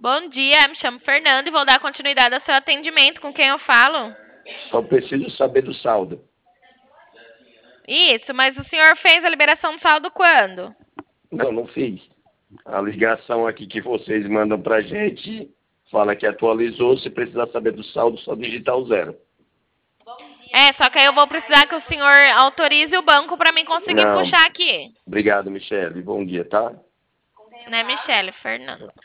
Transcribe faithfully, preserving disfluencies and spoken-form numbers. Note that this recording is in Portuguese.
Bom dia, me chamo Fernando e vou dar continuidade ao seu atendimento. Com quem eu falo? Só preciso saber do saldo. Isso, mas o senhor fez a liberação do saldo quando? Não, não fiz. A ligação aqui que vocês mandam pra gente fala que atualizou. Se precisar saber do saldo, só digitar o zero. É, só que aí eu vou precisar que o senhor autorize o banco para mim conseguir Não, puxar aqui. obrigado, Michele. Bom dia, tá? Né, Michele? Fernando.